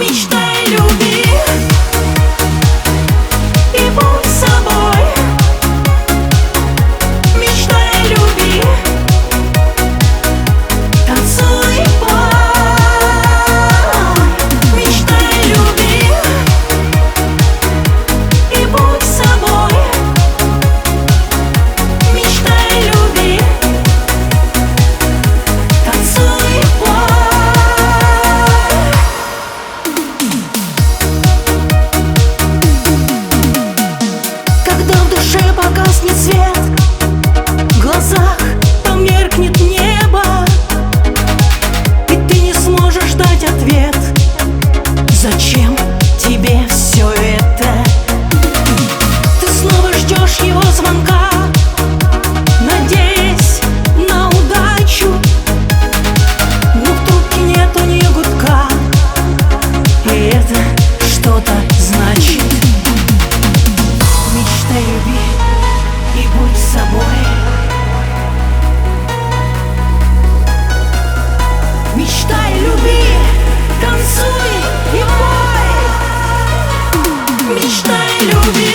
Мечтай, люби и будь собой. Мечтай, люби, танцуй и пой. Мечтай, люби и будь собой. Мечтай, люби, танцуй и пой. Когда в душе погаснет свет, в глазах померкнет небо, и ты не сможешь дать ответ. Зачем тебе все это? Ты снова ждешь его звонка, надеясь на удачу, но в трубке нету ни гудка, и это что-то значит. Мечтай, люби и будь собой. Мечтай, люби, танцуй и пой. Мечтай, люби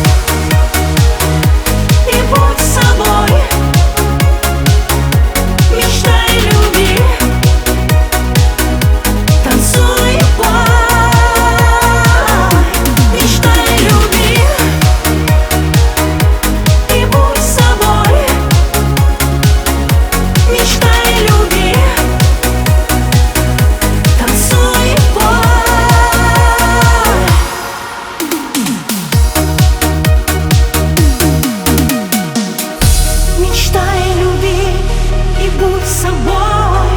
и будь собой. Мечтай, люби, танцуй и пой. Мечтай, люби и будь собой. Мечтай, люби, танцуй и пой. Мечтай, люби и будь собой.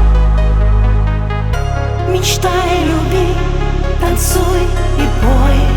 Мечтай, люби, танцуй и пой.